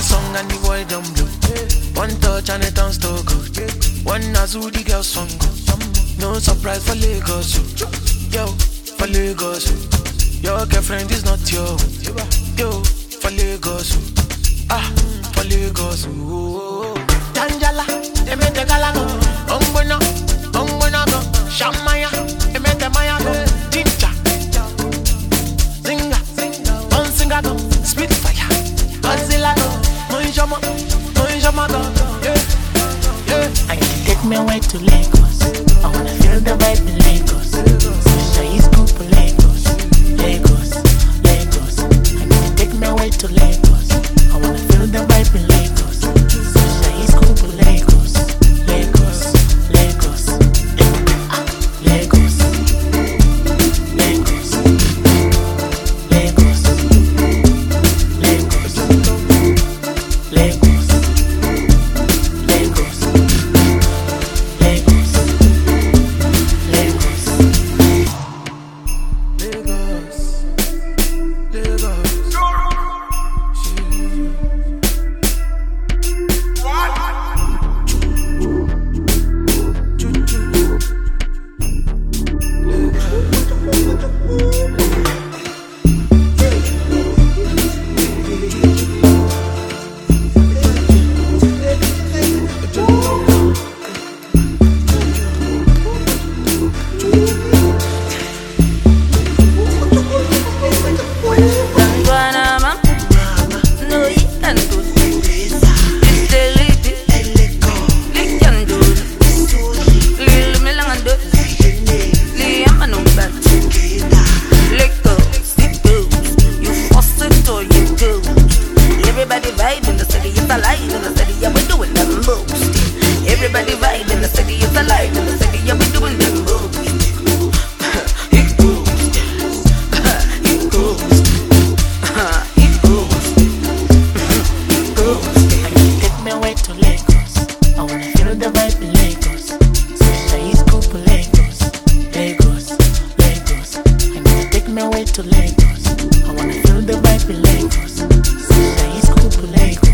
song and the boy don't blow. One touch and it turns to gold. One Azu the girl song go. No surprise for Lagos. Yo, for Lagos. Your girlfriend is not yo. Yo, for Lagos. Ah, for Lagos. Tanjala, emete galago. Ongbono, ongbono go. Shamaya, emete maya go. Jinja, zinga, on singa go. Spitfire, Godzilla go. Moinjama go. Yeah, yeah. I can take me away to Lagos. I wanna feel the vibe in Lagos. Sunshine is cool for Lagos. Lagos. I can take me away to Lagos. I wanna feel the vibe in Lagos. Sunshine is cool for Lagos. Lagos. Lagos. Lagos. Everybody vibe in the city, it's alive in the city, yeah, we doing them moves. Everybody vibe in the city, it's alive in the city, yeah, we doing them moves. It goes, it goes, it goes, it goes. I can take me away to Lagos. I wanna feel the vibe in Lagos. Sunshine is cool for Lagos. Lagos. I can take me away to Lagos. I wanna feel the vibe in Lagos. Sunshine is cool for Lagos.